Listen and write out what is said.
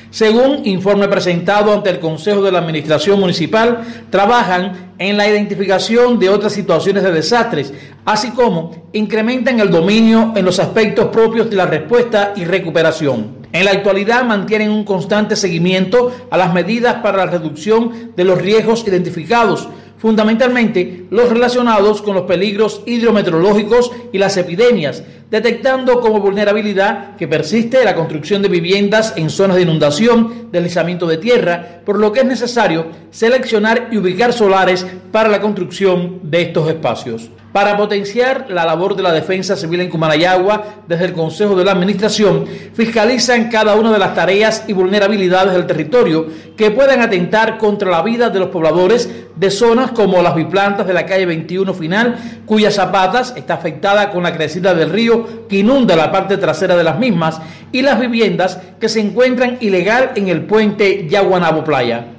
Según informe presentado ante el Consejo de la Administración Municipal, trabajan en la identificación de otras situaciones de desastres, así como incrementan el dominio en los aspectos propios de la respuesta y recuperación. En la actualidad mantienen un constante seguimiento a las medidas para la reducción de los riesgos identificados, fundamentalmente los relacionados con los peligros hidrometeorológicos y las epidemias, detectando como vulnerabilidad que persiste la construcción de viviendas en zonas de inundación, deslizamiento de tierra, por lo que es necesario seleccionar y ubicar solares para la construcción de estos espacios. Para potenciar la labor de la defensa civil en Cumanayagua, desde el Consejo de la Administración, fiscalizan cada una de las tareas y vulnerabilidades del territorio que puedan atentar contra la vida de los pobladores de zonas como las biplantas de la calle 21 final, cuyas zapatas está afectada con la crecida del río que inunda la parte trasera de las mismas, y las viviendas que se encuentran ilegal en el puente Yaguanabo Playa.